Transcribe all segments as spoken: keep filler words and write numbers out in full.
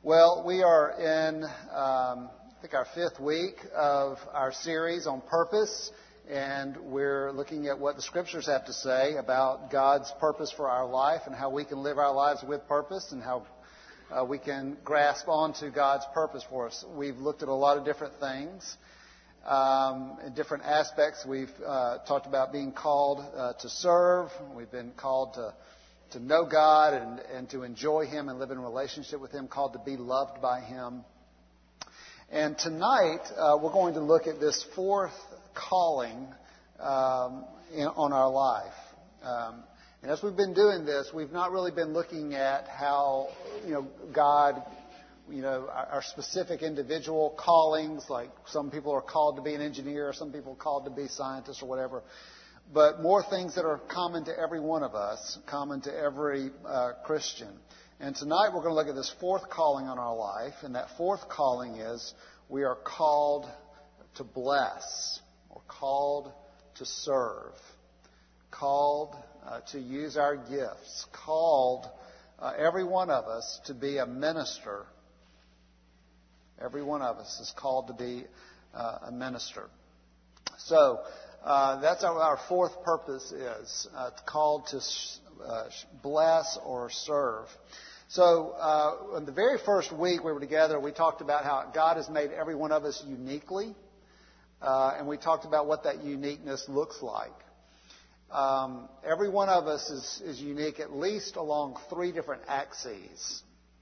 Well, we are in, um, I think, our fifth week of our series on purpose, and we're looking at what the Scriptures have to say about God's purpose for our life and how we can live our lives with purpose and how uh, we can grasp onto God's purpose for us. We've looked at a lot of different things, um, in different aspects. We've uh, talked about being called uh, to serve. We've been called to to know God and, and to enjoy Him and live in a relationship with Him, called to be loved by Him. And tonight, uh, we're going to look at this fourth calling um, in, on our life. Um, and as we've been doing this, we've not really been looking at how, you know, God, you know, our, our specific individual callings, like some people are called to be an engineer, some people are called to be scientists or whatever. But more things that are common to every one of us, common to every uh, Christian. And tonight we're going to look at this fourth calling on our life. And that fourth calling is we are called to bless, or called to serve, called uh, to use our gifts, called uh, every one of us to be a minister. Every one of us is called to be uh, a minister. So, Uh, that's what our fourth purpose is, uh, called to uh, bless or serve. So uh, in the very first week we were together, we talked about how God has made every one of us uniquely, uh, and we talked about what that uniqueness looks like. Um, every one of us is, is unique at least along three different axes.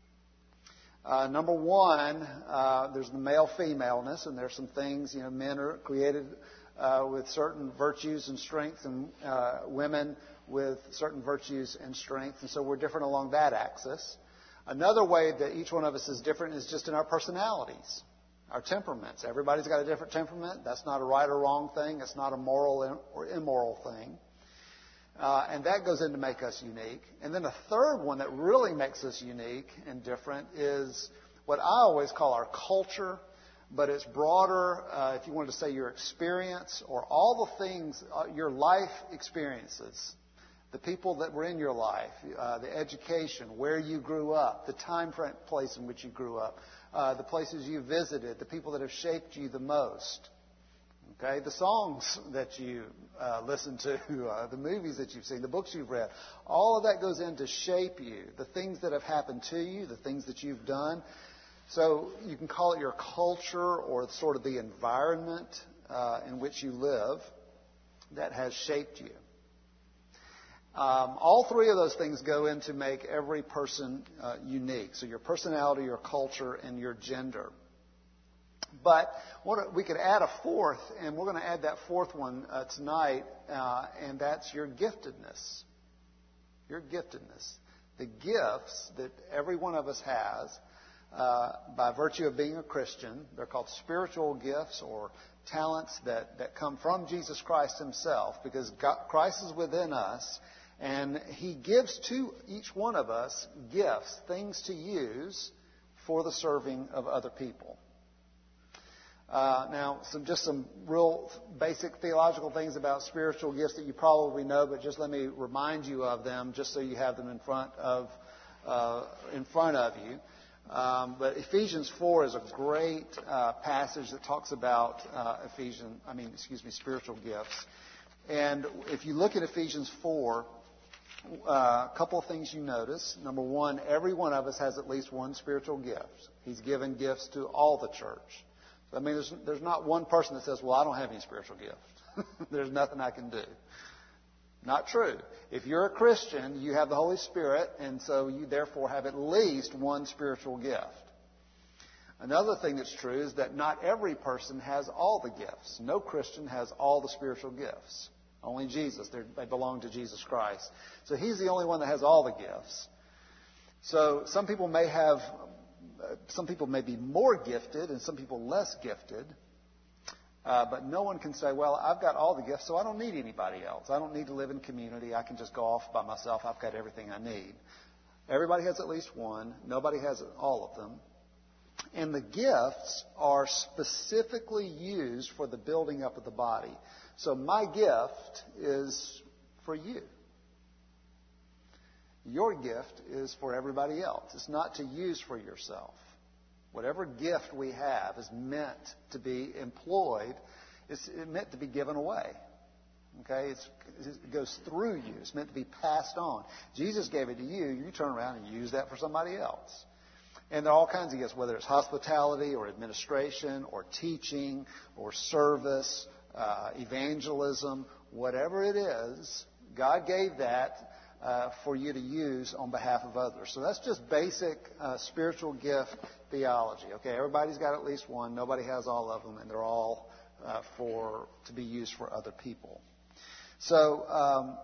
Uh, number one, uh, there's the male-femaleness, and there's some things, you know, men are created Uh, with certain virtues and strengths, and uh, women with certain virtues and strengths. And so we're different along that axis. Another way that each one of us is different is just in our personalities, our temperaments. Everybody's got a different temperament. That's not a right or wrong thing. It's not a moral or immoral thing. Uh, and that goes in to make us unique. And then a third one that really makes us unique and different is what I always call our culture. But it's broader, uh, if you wanted to say your experience or all the things, uh, your life experiences, the people that were in your life, uh, the education, where you grew up, the time frame, place in which you grew up, uh, the places you visited, the people that have shaped you the most. Okay, the songs that you uh, listen to, uh, the movies that you've seen, the books you've read, all of that goes in to shape you. The things that have happened to you, the things that you've done. So you can call it your culture or sort of the environment uh, in which you live that has shaped you. Um, all three of those things go in to make every person uh, unique. So your personality, your culture, and your gender. But what, we could add a fourth, and we're going to add that fourth one uh, tonight, uh, and that's your giftedness. Your giftedness. The gifts that every one of us has. Uh, by virtue of being a Christian. They're called spiritual gifts or talents that, that come from Jesus Christ Himself, because God, Christ is within us, and He gives to each one of us gifts, things to use for the serving of other people. Uh, now, some just some real basic theological things about spiritual gifts that you probably know, but just let me remind you of them, just so you have them in front of uh, in front of you. Um, but Ephesians four is a great uh, passage that talks about uh, Ephesian, I mean, excuse me, spiritual gifts. And if you look at Ephesians four, uh, a couple of things you notice. Number one, every one of us has at least one spiritual gift. He's given gifts to all the church. So, I mean, there's, there's not one person that says, well, I don't have any spiritual gift. There's nothing I can do. Not true. If you're a Christian, you have the Holy Spirit, and so you therefore have at least one spiritual gift. Another thing that's true is that not every person has all the gifts. No Christian has all the spiritual gifts. Only Jesus. They're, they belong to Jesus Christ. So He's the only one that has all the gifts. So some people may have, some people may be more gifted and some people less gifted. Uh, but no one can say, well, I've got all the gifts, so I don't need anybody else. I don't need to live in community. I can just go off by myself. I've got everything I need. Everybody has at least one. Nobody has all of them. And the gifts are specifically used for the building up of the body. So my gift is for you. Your gift is for everybody else. It's not to use for yourself. Whatever gift we have is meant to be employed. It's meant to be given away. Okay? It's, it goes through you. It's meant to be passed on. Jesus gave it to you. You turn around and use that for somebody else. And there are all kinds of gifts, whether it's hospitality or administration or teaching or service, uh, evangelism, whatever it is, God gave that uh, for you to use on behalf of others. So that's just basic uh, spiritual gift theology. Okay, everybody's got at least one. Nobody has all of them, and they're all uh, for to be used for other people. So um,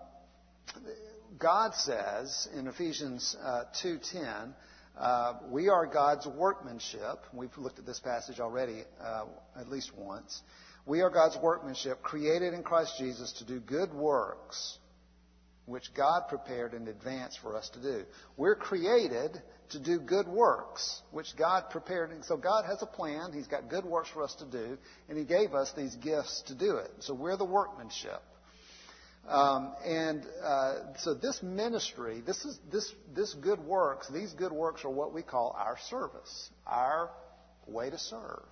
God says in Ephesians uh, two ten, uh, we are God's workmanship. We've looked at this passage already uh, at least once. We are God's workmanship, created in Christ Jesus to do good works, which God prepared in advance for us to do. We're created to do good works, which God prepared. So God has a plan. He's got good works for us to do, and He gave us these gifts to do it. So we're the workmanship. Um, and uh, so this ministry, this is this this good works. These good works are what we call our service, our way to serve,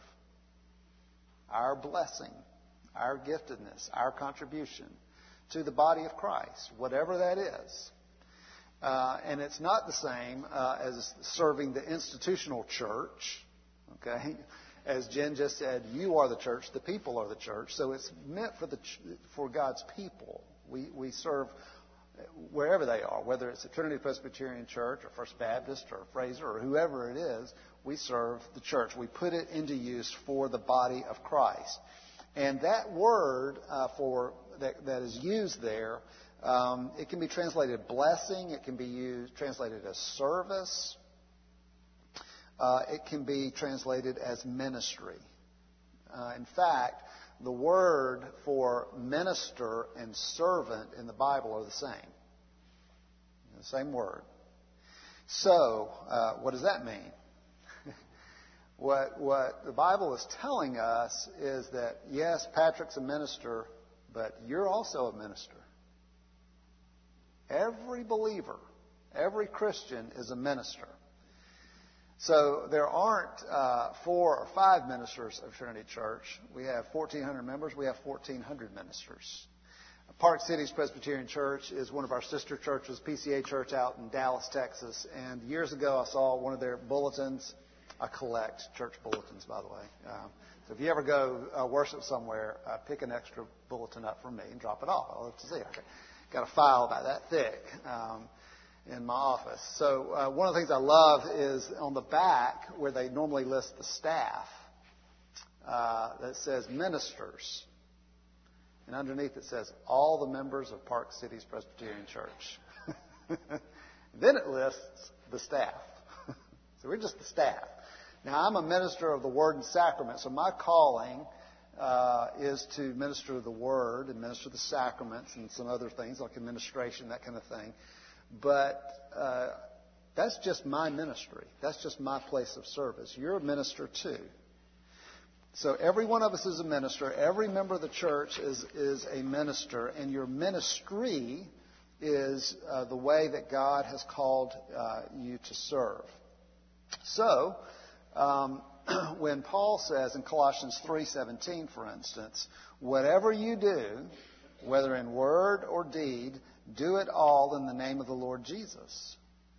our blessing, our giftedness, our contribution to the body of Christ, whatever that is. Uh, and it's not the same uh, as serving the institutional church. Okay, as Jen just said, you are the church, the people are the church. So it's meant for the for God's people. We we serve wherever they are, whether it's a Trinity Presbyterian Church or First Baptist or Fraser or whoever it is. We serve the church. We put it into use for the body of Christ. And that word uh, for that, that is used there, um, it can be translated blessing. It can be used translated as service. Uh, it can be translated as ministry. Uh, in fact, the word for minister and servant in the Bible are the same. The same word. So, uh, what does that mean? What, what the Bible is telling us is that, yes, Patrick's a minister, but you're also a minister. Every believer, every Christian is a minister. So there aren't uh, four or five ministers of Trinity Church. We have fourteen hundred members. We have fourteen hundred ministers. Park Cities Presbyterian Church is one of our sister churches, P C A Church out in Dallas, Texas. And years ago I saw one of their bulletins. I collect church bulletins, by the way. Um, so if you ever go uh, worship somewhere, uh, pick an extra bulletin up from me and drop it off. I'll love to see it. Okay. Got a file about that thick um, in my office. So uh, one of the things I love is on the back where they normally list the staff uh, that says ministers. And underneath it says all the members of Park Cities Presbyterian Church. Then it lists the staff. So we're just the staff. Now, I'm a minister of the Word and Sacrament, so my calling uh, is to minister the Word and minister the sacraments and some other things like administration, that kind of thing. But uh, that's just my ministry. That's just my place of service. You're a minister too. So every one of us is a minister. Every member of the church is, is a minister, and your ministry is uh, the way that God has called uh, you to serve. So, um, when Paul says in Colossians three seventeen, for instance, whatever you do, whether in word or deed, do it all in the name of the Lord Jesus,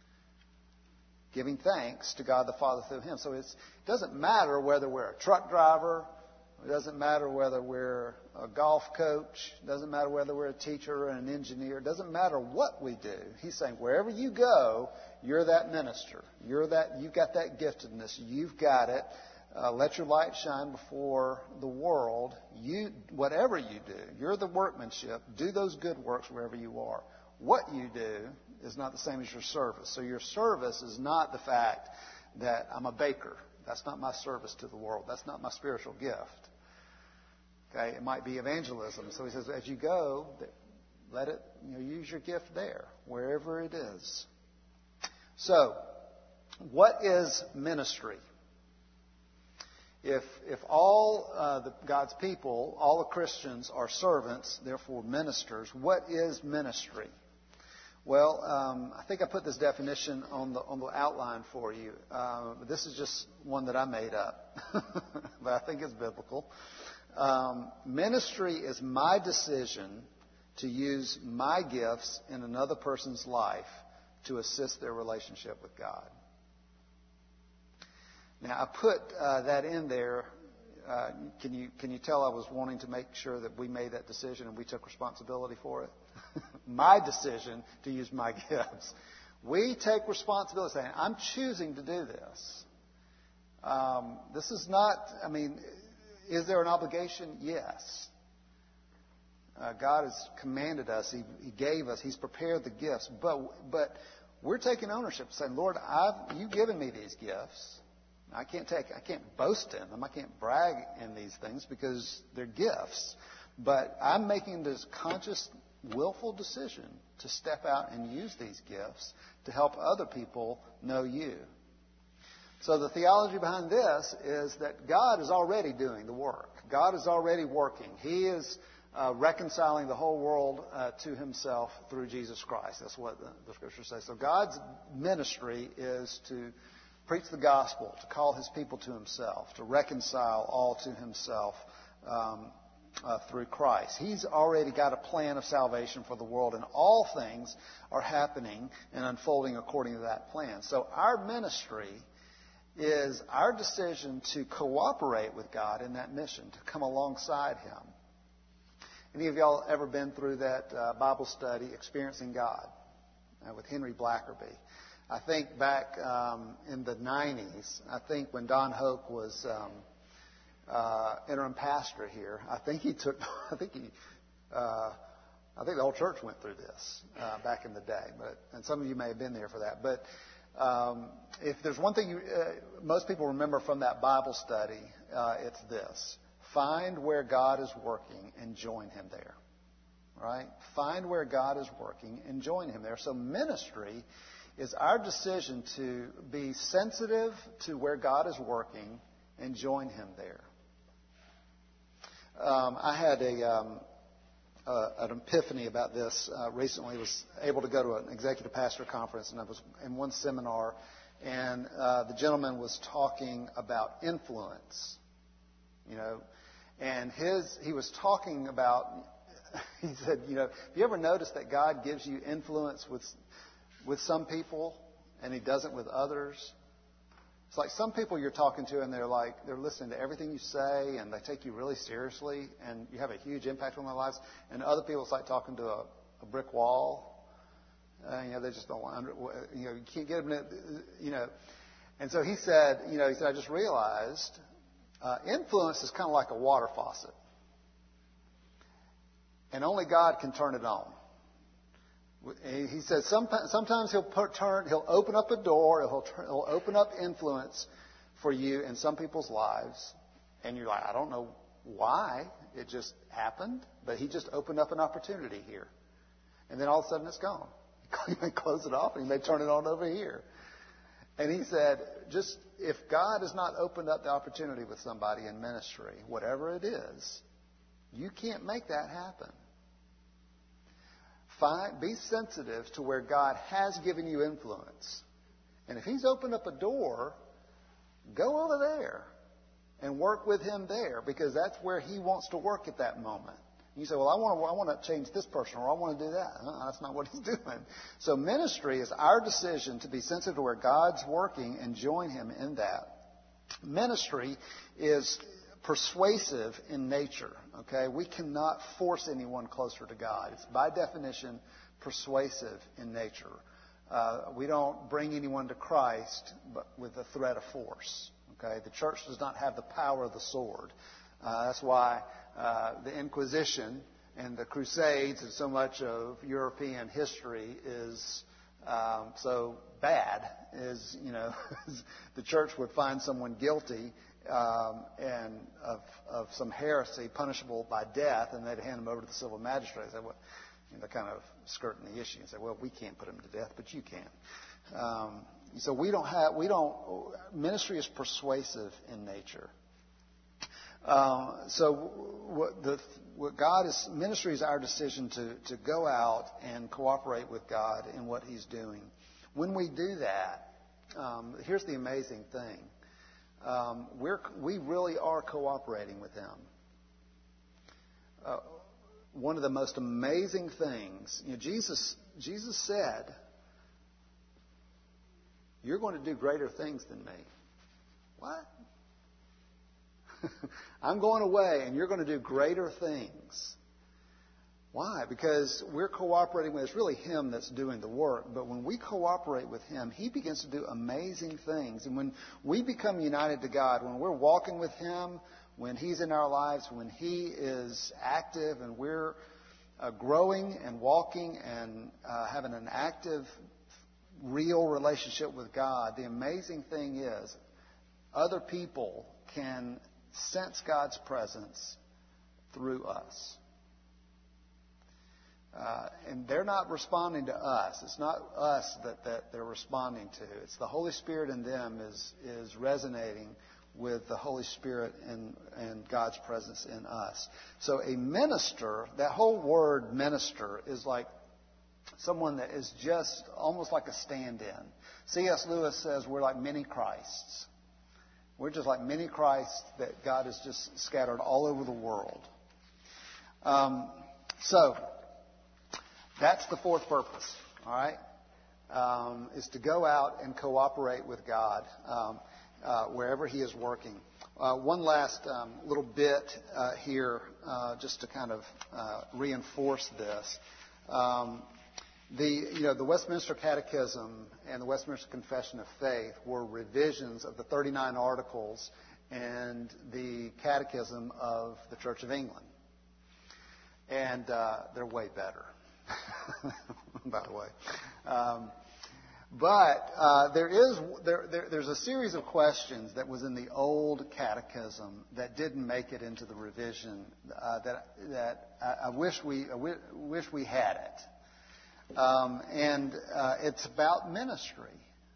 giving thanks to God the Father through Him. So it's, it doesn't matter whether we're a truck driver, it doesn't matter whether we're a golf coach, it doesn't matter whether we're a teacher or an engineer, it doesn't matter what we do. He's saying wherever you go, you're that minister. You're that. You've got that giftedness. You've got it. Uh, let your light shine before the world. You, whatever you do, you're the workmanship. Do those good works wherever you are. What you do is not the same as your service. So your service is not the fact that I'm a baker. That's not my service to the world. That's not my spiritual gift. Okay, it might be evangelism. So he says, as you go, let it, you know, use your gift there, wherever it is. So, what is ministry? If if all uh, the, God's people, all the Christians are servants, therefore ministers, what is ministry? Well, um, I think I put this definition on the on the outline for you. Uh, this is just one that I made up, but I think it's biblical. Um, ministry is my decision to use my gifts in another person's life to assist their relationship with God. Now, I put uh, that in there. Uh, can you can you tell I was wanting to make sure that we made that decision and we took responsibility for it? My decision to use my gifts. We take responsibility saying, I'm choosing to do this. Um, this is not, I mean, is there an obligation? Yes. Uh, God has commanded us. He, he gave us. He's prepared the gifts. But but we're taking ownership, saying, Lord, I've, you've given me these gifts. I can't take, I can't boast in them. I can't brag in these things because they're gifts. But I'm making this conscious, willful decision to step out and use these gifts to help other people know you. So the theology behind this is that God is already doing the work. God is already working. He is uh, reconciling the whole world uh, to himself through Jesus Christ. That's what the, the scriptures say. So God's ministry is to preach the gospel, to call his people to himself, to reconcile all to himself um, uh, through Christ. He's already got a plan of salvation for the world, and all things are happening and unfolding according to that plan. So our ministry is our decision to cooperate with God in that mission, to come alongside him. Any of y'all ever been through that uh, Bible study, Experiencing God, uh, with Henry Blackerby? I think back um, in the nineties, I think when Don Hoke was um, uh, interim pastor here, I think he took, I think he, uh, I think the whole church went through this uh, back in the day. But and some of you may have been there for that. But um, if there's one thing you, uh, most people remember from that Bible study, uh, it's this: find where God is working and join him there. Right? Find where God is working and join him there. So ministry is our decision to be sensitive to where God is working and join him there. Um, I had a um, uh, an epiphany about this uh, recently. I was able to go to an executive pastor conference, and I was in one seminar, and uh, the gentleman was talking about influence. You know, and his he was talking about. He said, you know, have you ever noticed that God gives you influence with with some people, and he doesn't with others? It's like some people you're talking to, and they're like, they're listening to everything you say, and they take you really seriously, and you have a huge impact on their lives. And other people, it's like talking to a, a brick wall. Uh, you know, they just don't want, you know, you can't get them, you know. And so he said, you know, he said, I just realized uh, influence is kind of like a water faucet. And only God can turn it on. He says sometimes, sometimes he'll put, turn, he'll open up a door, he'll, he'll open up influence for you in some people's lives, and you're like, I don't know why, it just happened, but he just opened up an opportunity here, and then all of a sudden it's gone. He may close it off, and he may turn it on over here. And he said, just if God has not opened up the opportunity with somebody in ministry, whatever it is, you can't make that happen. Find, be sensitive to where God has given you influence. And if he's opened up a door, go over there and work with him there, because that's where he wants to work at that moment. You say, well, I want to, I want to change this person, or I want to do that. Uh, that's not what he's doing. So ministry is our decision to be sensitive to where God's working and join him in that. Ministry is persuasive in nature. Okay, we cannot force anyone closer to God. It's by definition persuasive in nature. Uh, we don't bring anyone to Christ but with the threat of force. Okay, the church does not have the power of the sword. Uh, that's why uh, the Inquisition and the Crusades and so much of European history is um, so bad. Is you know the church would find someone guilty Um, and of, of some heresy punishable by death, and they'd hand them over to the civil magistrate. They say, well, you know, they're kind of skirting the issue and say, well, we can't put him to death, but you can. Um, so we don't have, we don't, ministry is persuasive in nature. Uh, so what, the, what God is, ministry is our decision to, to go out and cooperate with God in what He's doing. When we do that, um, here's the amazing thing. Um, we're, we really are cooperating with Him. Uh, one of the most amazing things, you know, Jesus, Jesus said, "You're going to do greater things than me." What? I'm going away and you're going to do greater things. Why? Because we're cooperating with, it's really Him that's doing the work. But when we cooperate with Him, He begins to do amazing things. And when we become united to God, when we're walking with Him, when He's in our lives, when He is active and we're uh, growing and walking and uh, having an active, real relationship with God, the amazing thing is other people can sense God's presence through us. Uh, and they're not responding to us. It's not us that, that they're responding to. It's the Holy Spirit in them is, is resonating with the Holy Spirit and, and God's presence in us. So a minister, that whole word minister is like someone that is just almost like a stand-in. C S Lewis says we're like mini Christs. We're just like mini Christs that God has just scattered all over the world. Um, so, that's the fourth purpose, all right, um, is to go out and cooperate with God um, uh, wherever He is working. Uh, one last um, little bit uh, here, uh, just to kind of uh, reinforce this. Um, The, you know, the Westminster Catechism and the Westminster Confession of Faith were revisions of the thirty-nine Articles and the Catechism of the Church of England. And uh, they're way better, by the way. Um, but uh, there is there, there, there's a series of questions that was in the old Catechism that didn't make it into the revision uh, that that I, I wish we I wish we had it. Um, and uh, it's about ministry.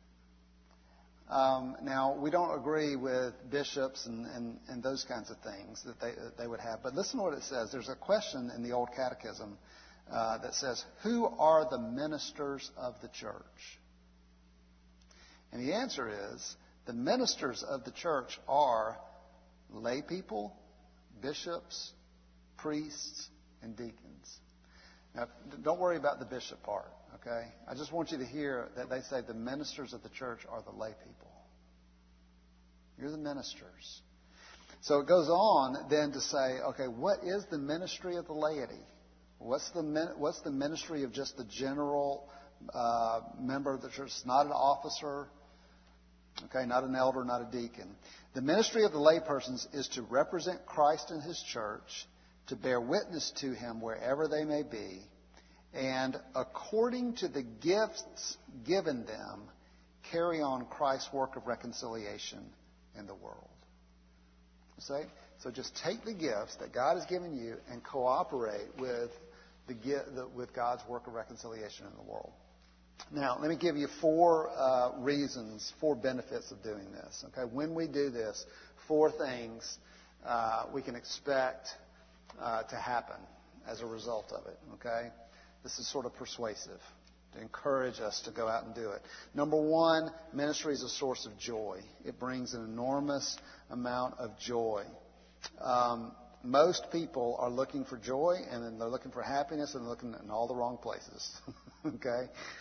Um, now, we don't agree with bishops and, and, and those kinds of things that they, that they would have. But listen to what it says. There's a question in the Old Catechism uh, that says, "Who are the ministers of the church?" And the answer is, the ministers of the church are lay people, bishops, priests, and deacons. Now, don't worry about the bishop part, okay? I just want you to hear that they say the ministers of the church are the lay people. You're the ministers. So it goes on then to say, okay, what is the ministry of the laity? What's the what's the ministry of just the general uh, member of the church? It's not an officer, okay, not an elder, not a deacon. The ministry of the laypersons is to represent Christ and His church, to bear witness to Him wherever they may be, and according to the gifts given them, carry on Christ's work of reconciliation in the world. See? So just take the gifts that God has given you and cooperate with the with God's work of reconciliation in the world. Now, let me give you four uh, reasons, four benefits of doing this. Okay, when we do this, four things uh, we can expect Uh, to happen as a result of it, okay? This is sort of persuasive to encourage us to go out and do it. Number one, ministry is a source of joy. It brings an enormous amount of joy. Um, most people are looking for joy, and then they're looking for happiness, and they're looking in all the wrong places, okay?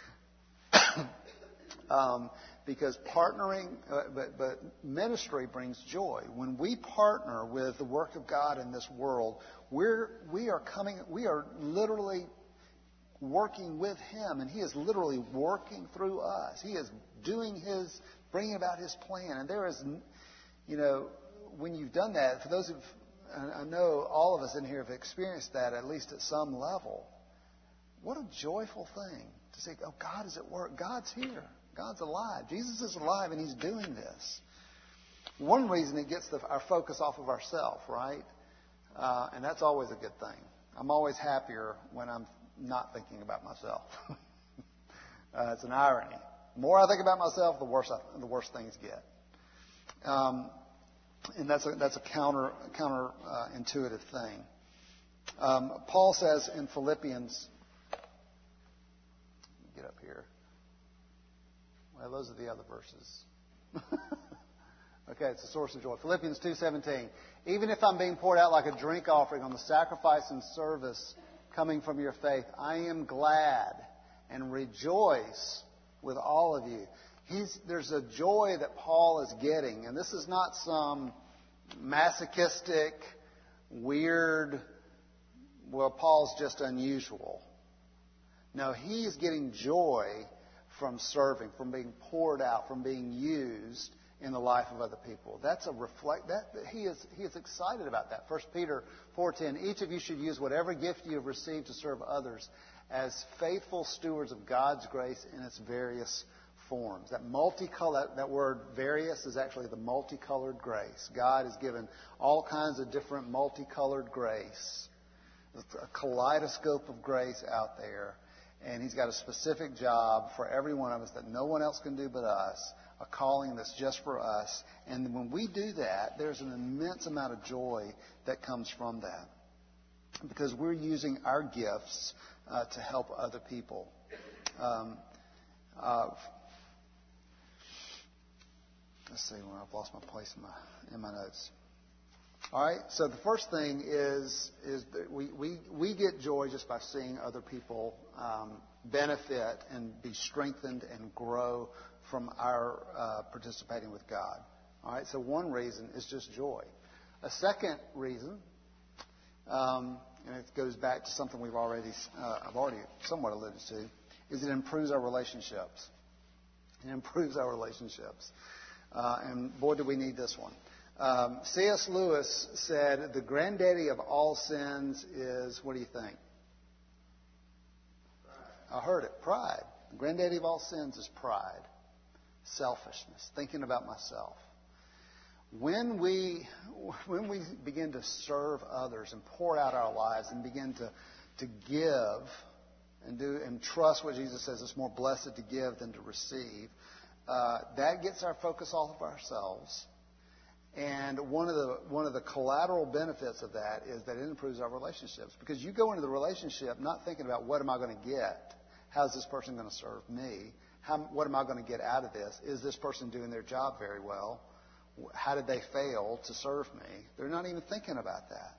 um, Because partnering, uh, but, but ministry brings joy. When we partner with the work of God in this world, we're we are coming, we are literally working with Him, and He is literally working through us. He is doing His, bringing about His plan. And there is, you know, when you've done that, for those of, I know all of us in here have experienced that at least at some level. What a joyful thing to say, oh, God is at work. God's here. God's alive. Jesus is alive, and He's doing this. One reason it gets the, our focus off of ourselves, right? Uh, and that's always a good thing. I'm always happier when I'm not thinking about myself. uh, it's an irony. The more I think about myself, the worse I, the worse things get. Um, And that's a, that's a counter, counter uh, intuitive thing. Um, Paul says in Philippians, get up here. Well, those are the other verses. Okay, it's a source of joy. Philippians two seventeen. Even if I'm being poured out like a drink offering on the sacrifice and service coming from your faith, I am glad and rejoice with all of you. He's, there's a joy that Paul is getting, and this is not some masochistic, weird, well, Paul's just unusual. No, he's getting joy from serving, from being poured out, from being used in the life of other people. That's a reflect that he is he is excited about that. First Peter four ten, each of you should use whatever gift you have received to serve others as faithful stewards of God's grace in its various forms. That multicolor, that word various is actually the multicolored grace. God has given all kinds of different multicolored grace. There's a kaleidoscope of grace out there. And He's got a specific job for every one of us that no one else can do but us, a calling that's just for us. And when we do that, there's an immense amount of joy that comes from that, because we're using our gifts uh, to help other people. Um, uh, let's see, where I've lost my place in my in my notes. All right, so the first thing is is that we, we, we get joy just by seeing other people um, benefit and be strengthened and grow from our uh, participating with God. All right, so one reason is just joy. A second reason, um, and it goes back to something we've already uh, I've already somewhat alluded to, is it improves our relationships. It improves our relationships, uh, and boy, do we need this one. Um, C S Lewis said, the granddaddy of all sins is, what do you think? Pride. I heard it, pride. The granddaddy of all sins is pride, selfishness, thinking about myself. When we when we begin to serve others and pour out our lives and begin to, to give and do and trust what Jesus says, it's more blessed to give than to receive, uh, that gets our focus off of ourselves. And one of the one of the collateral benefits of that is that it improves our relationships. Because you go into the relationship not thinking about what am I going to get? How's this person going to serve me? How, what am I going to get out of this? Is this person doing their job very well? How did they fail to serve me? They're not even thinking about that.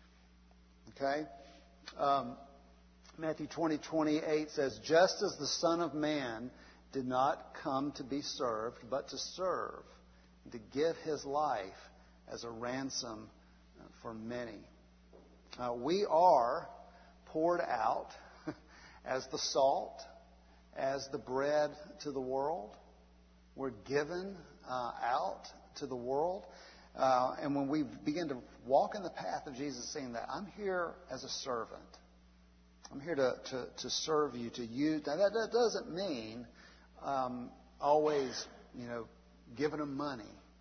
Okay? Um, Matthew twenty twenty-eight says, just as the Son of Man did not come to be served, but to serve, to give His life as a ransom for many. Uh, we are poured out as the salt, as the bread to the world. We're given uh, out to the world. Uh, and when we begin to walk in the path of Jesus, saying that I'm here as a servant. I'm here to, to, to serve you, to use. Now, that, that doesn't mean um, always, you know, giving them money.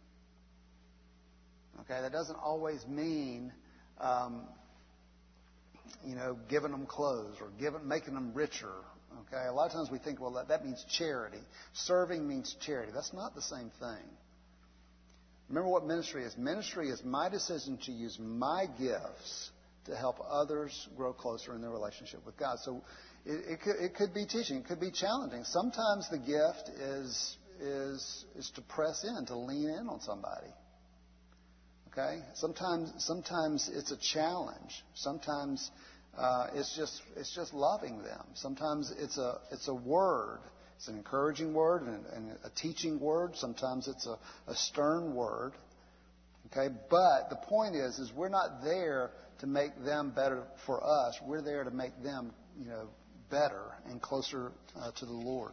Okay, that doesn't always mean, um, you know, giving them clothes or giving, making them richer. Okay, a lot of times we think, well, that, that means charity. Serving means charity. That's not the same thing. Remember what ministry is. Ministry is my decision to use my gifts to help others grow closer in their relationship with God. So it, it, could, it could be teaching. It could be challenging. Sometimes the gift is is is to press in, to lean in on somebody. Okay. Sometimes, sometimes it's a challenge. Sometimes uh, it's just it's just loving them. Sometimes it's a it's a word. It's an encouraging word and, and a teaching word. Sometimes it's a, a stern word. Okay. But the point is, is we're not there to make them better for us. We're there to make them, you know, better and closer uh, to the Lord.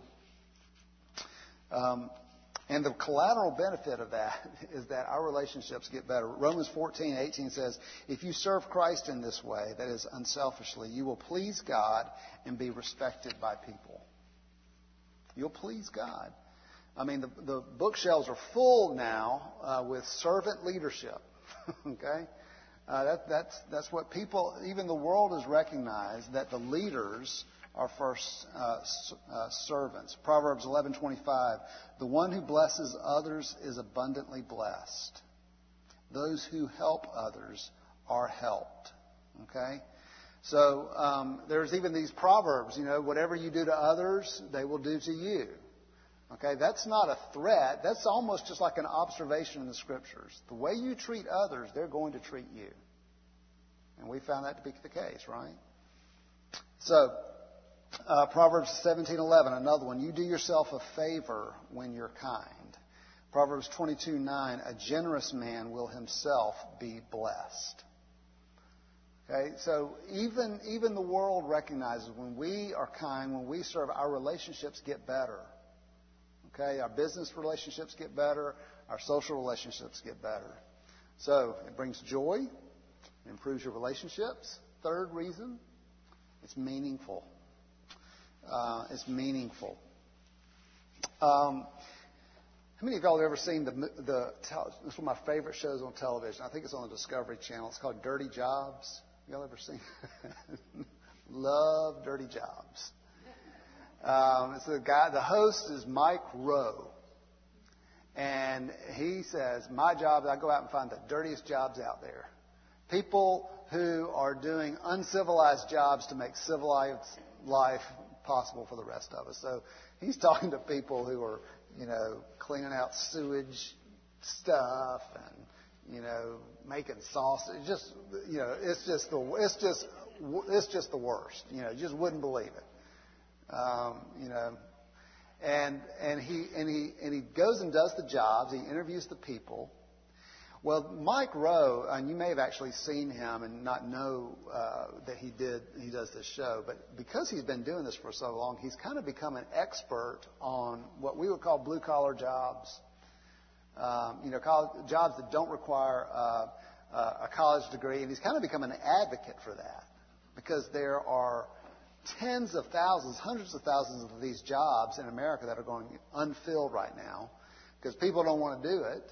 Um, And the collateral benefit of that is that our relationships get better. Romans fourteen eighteen says, if you serve Christ in this way, that is unselfishly, you will please God and be respected by people. You'll please God. I mean, the, the bookshelves are full now uh, with servant leadership. Okay? Uh, that, that's, that's what people, even the world has recognized, that the leaders are first uh, uh, servants. Proverbs eleven twenty-five, the one who blesses others is abundantly blessed. Those who help others are helped. Okay? So um, there's even these proverbs, you know, whatever you do to others, they will do to you. Okay? That's not a threat. That's almost just like an observation in the Scriptures. The way you treat others, they're going to treat you. And we found that to be the case, right? So, uh, Proverbs seventeen eleven, another one. You do yourself a favor when you're kind. Proverbs twenty-two nine, a generous man will himself be blessed. Okay, so even, even the world recognizes when we are kind, when we serve, our relationships get better. Okay, our business relationships get better, our social relationships get better. So it brings joy, it improves your relationships. Third reason, it's meaningful. Uh, it's meaningful. Um, How many of y'all have ever seen the, the, this is one of my favorite shows on television. I think it's on the Discovery Channel. It's called Dirty Jobs. Y'all ever seen it? Love Dirty Jobs. Um, it's the guy, the host is Mike Rowe. And he says, my job is I go out and find the dirtiest jobs out there. People who are doing uncivilized jobs to make civilized life possible for the rest of us. So he's talking to people who are, you know, cleaning out sewage stuff and, you know, making sausage. Just, you know, it's just the it's just it's just the worst. You know, you just wouldn't believe it. Um, you know, and and he and he and he goes and does the jobs. He interviews the people. Well, Mike Rowe, and you may have actually seen him and not know uh, that he did he does this show, but because he's been doing this for so long, he's kind of become an expert on what we would call blue collar jobs. Um, you know, college, jobs that don't require uh, uh, a college degree, and he's kind of become an advocate for that because there are tens of thousands, hundreds of thousands of these jobs in America that are going unfilled right now because people don't want to do it.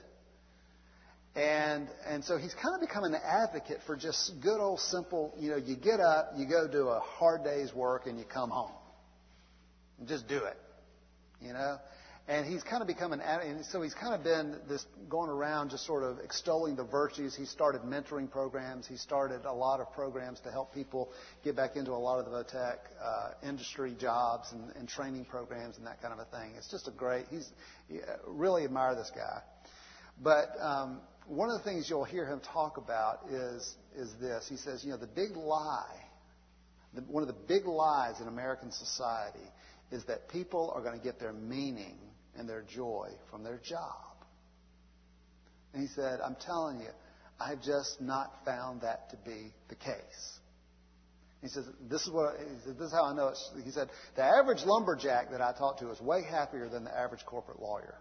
And and so he's kind of become an advocate for just good old simple, you know, you get up, you go do a hard day's work, and you come home. And just do it, you know. And he's kind of become an advocate. And so he's kind of been this going around just sort of extolling the virtues. He started mentoring programs. He started a lot of programs to help people get back into a lot of the Votech uh, industry jobs and, and training programs and that kind of a thing. It's just a great, he's, he, uh, really admire this guy. But um, one of the things you'll hear him talk about is is this. He says, you know, the big lie, the, one of the big lies in American society is that people are going to get their meaning and their joy from their job. And he said, I'm telling you, I've just not found that to be the case. He says, this is what he said, this is how I know it. He said, the average lumberjack that I talk to is way happier than the average corporate lawyer.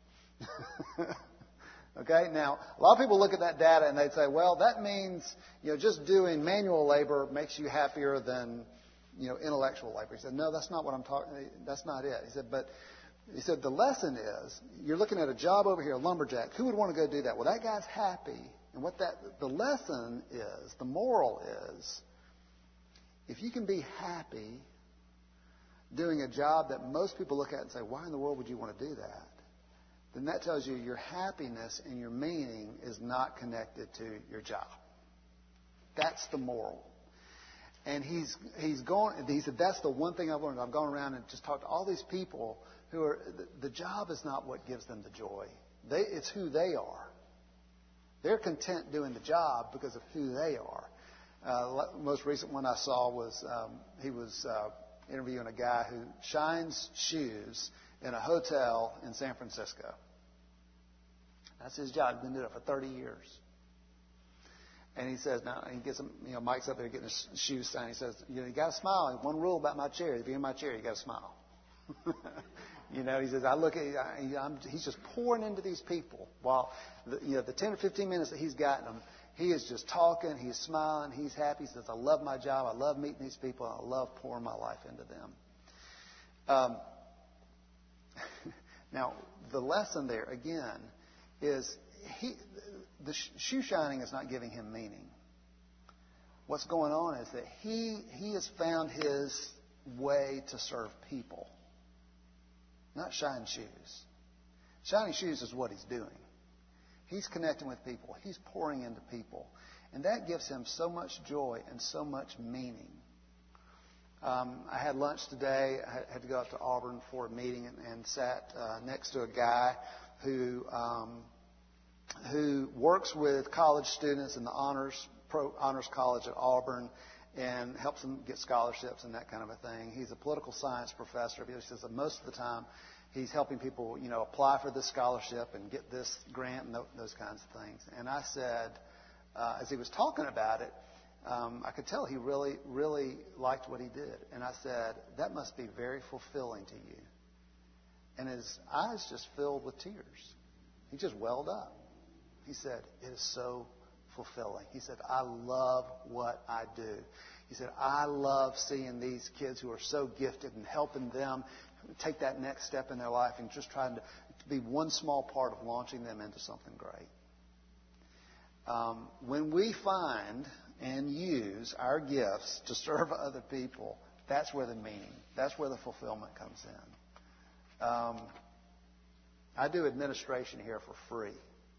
Okay, now, a lot of people look at that data and they'd say, well, that means, you know, just doing manual labor makes you happier than, you know, intellectual labor. He said, no, that's not what I'm talking, that's not it. He said, but, he said, the lesson is, you're looking at a job over here, a lumberjack, who would want to go do that? Well, that guy's happy. And what that, the lesson is, the moral is, if you can be happy doing a job that most people look at and say, why in the world would you want to do that? Then that tells you your happiness and your meaning is not connected to your job. That's the moral. And he's he's gone. He said that's the one thing I've learned. I've gone around and just talked to all these people who are. The, the job is not what gives them the joy. They, it's who they are. They're content doing the job because of who they are. Uh, the most recent one I saw was um, he was uh, interviewing a guy who shines shoes in a hotel in San Francisco. That's his job. He's been doing it for thirty years. And he says, now, he gets, you know, Mike's up there getting his shoes signed. He says, you know, you got to smile. One rule about my chair, if you're in my chair, you got to smile. You know, he says, I look at, I, I'm, he's just pouring into these people while, the, you know, the ten or fifteen minutes that he's gotten them, he is just talking, he's smiling, he's happy. He says, I love my job, I love meeting these people, and I love pouring my life into them. Um, now, the lesson there, again, is he, the shoe shining is not giving him meaning. What's going on is that he he has found his way to serve people, not shine shoes. Shining shoes is what he's doing. He's connecting with people. He's pouring into people. And that gives him so much joy and so much meaning. Um, I had lunch today. I had to go out to Auburn for a meeting and, and sat uh, next to a guy who um, who works with college students in the honors pro, honors college at Auburn and helps them get scholarships and that kind of a thing. He's a political science professor. He says that most of the time he's helping people, you know, apply for this scholarship and get this grant and those kinds of things. And I said, uh, as he was talking about it, um, I could tell he really, really liked what he did. And I said, that must be very fulfilling to you. And his eyes just filled with tears. He just welled up. He said, it is so fulfilling. He said, I love what I do. He said, I love seeing these kids who are so gifted and helping them take that next step in their life and just trying to, to be one small part of launching them into something great. Um, when we find and use our gifts to serve other people, that's where the meaning, that's where the fulfillment comes in. Um, I do administration here for free.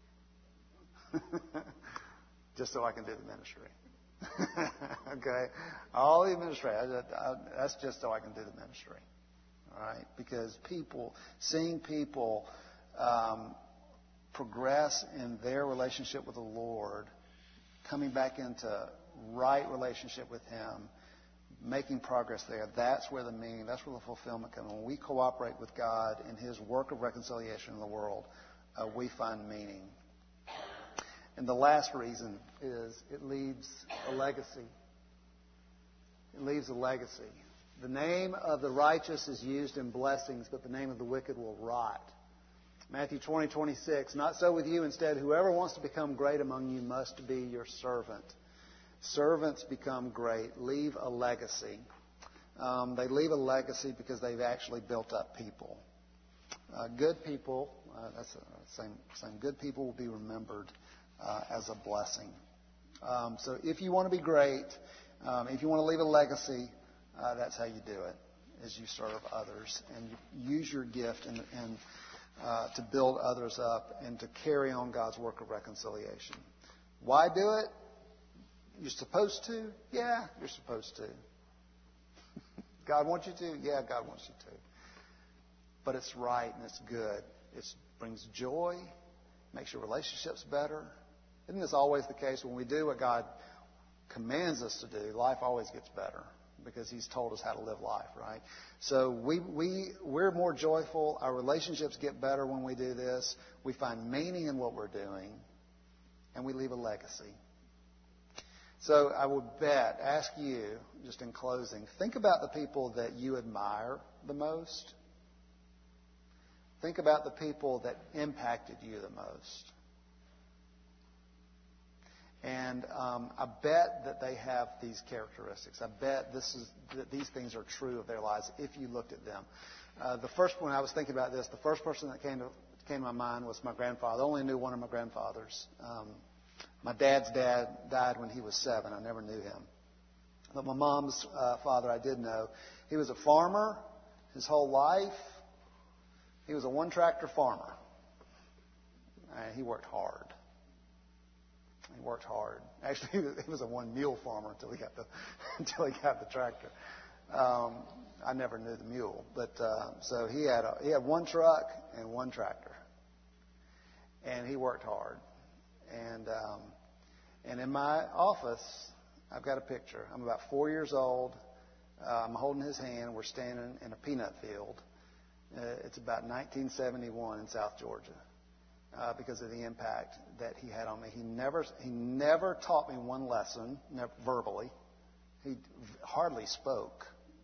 Just so I can do the ministry. Okay? All the administration, that's just so I can do the ministry. All right? Because people, seeing people um, progress in their relationship with the Lord, coming back into right relationship with Him, making progress there, that's where the meaning, that's where the fulfillment comes. When we cooperate with God in His work of reconciliation in the world, uh, we find meaning. And the last reason is it leaves a legacy. It leaves a legacy. The name of the righteous is used in blessings, but the name of the wicked will rot. Matthew twenty, twenty-six, not so with you. Instead, whoever wants to become great among you must be your servant. Servants become great, leave a legacy. Um, they leave a legacy because they've actually built up people. Uh, good people, uh, that's the same, same. Good people will be remembered uh, as a blessing. Um, so if you want to be great, um, if you want to leave a legacy, uh, that's how you do it, is you serve others and you use your gift and, and uh, to build others up and to carry on God's work of reconciliation. Why do it? You're supposed to? Yeah, you're supposed to. God wants you to? Yeah, God wants you to. But it's right and it's good. It brings joy, makes your relationships better. Isn't this always the case? When we do what God commands us to do, life always gets better because He's told us how to live life, right? So we, we, we're more joyful. Our relationships get better when we do this. We find meaning in what we're doing, and we leave a legacy. So I would bet, ask you, just in closing, think about the people that you admire the most. Think about the people that impacted you the most. And um, I bet that they have these characteristics. I bet this is that these things are true of their lives if you looked at them. Uh, the first when I was thinking about this, the first person that came to came to my mind was my grandfather. I only knew one of my grandfathers. Um, My dad's dad died when he was seven. I never knew him. But my mom's uh, father I did know. He was a farmer his whole life. He was a one-tractor farmer. And he worked hard. He worked hard. Actually, he was a one-mule farmer until he got the until he got the tractor. Um, I never knew the mule, but uh, so he had a, he had one truck and one tractor, and he worked hard. And um, and in my office, I've got a picture. I'm about four years old. Uh, I'm holding his hand. We're standing in a peanut field. Uh, it's about nineteen seventy-one in South Georgia uh, because of the impact that he had on me. He never he never taught me one lesson, never, verbally. He hardly spoke.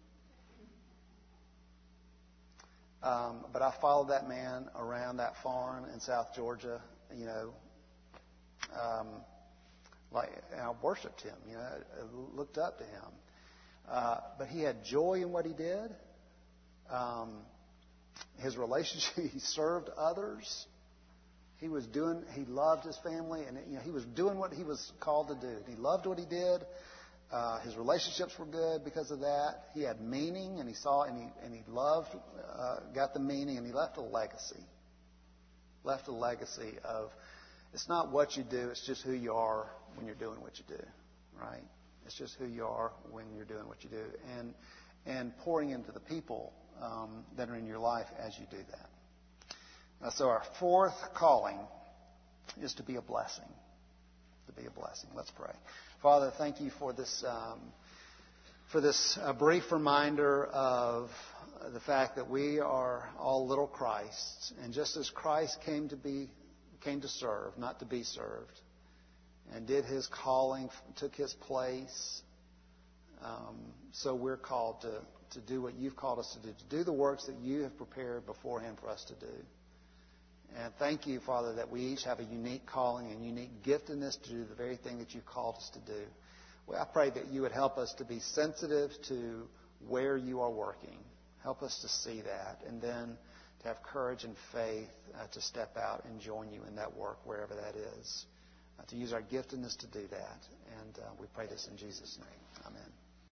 Um, but I followed that man around that farm in South Georgia, you know, Um, like and I worshipped him, you know, I looked up to him. Uh, but he had joy in what he did. Um, his relationship, he served others. He was doing, he loved his family, and you know, he was doing what he was called to do. He loved what he did. Uh, his relationships were good because of that. He had meaning, and he saw, and he and he loved, uh, got the meaning, and he left a legacy. Left a legacy of. it's not what you do, it's just who you are when you're doing what you do, right? It's just who you are when you're doing what you do. And and pouring into the people um, that are in your life as you do that. Uh, so our fourth calling is to be a blessing. To be a blessing. Let's pray. Father, thank you for this um, for this uh, brief reminder of the fact that we are all little Christs, and just as Christ came to be came to serve, not to be served, and did his calling, took his place, um, so we're called to, to do what you've called us to do, to do the works that you have prepared beforehand for us to do. And thank you, Father, that we each have a unique calling and unique giftedness to do the very thing that you've called us to do. Well, I pray that you would help us to be sensitive to where you are working. Help us to see that, and then to have courage and faith uh, to step out and join you in that work, wherever that is. Uh, to use our giftedness to do that. And uh, we pray this in Jesus' name. Amen.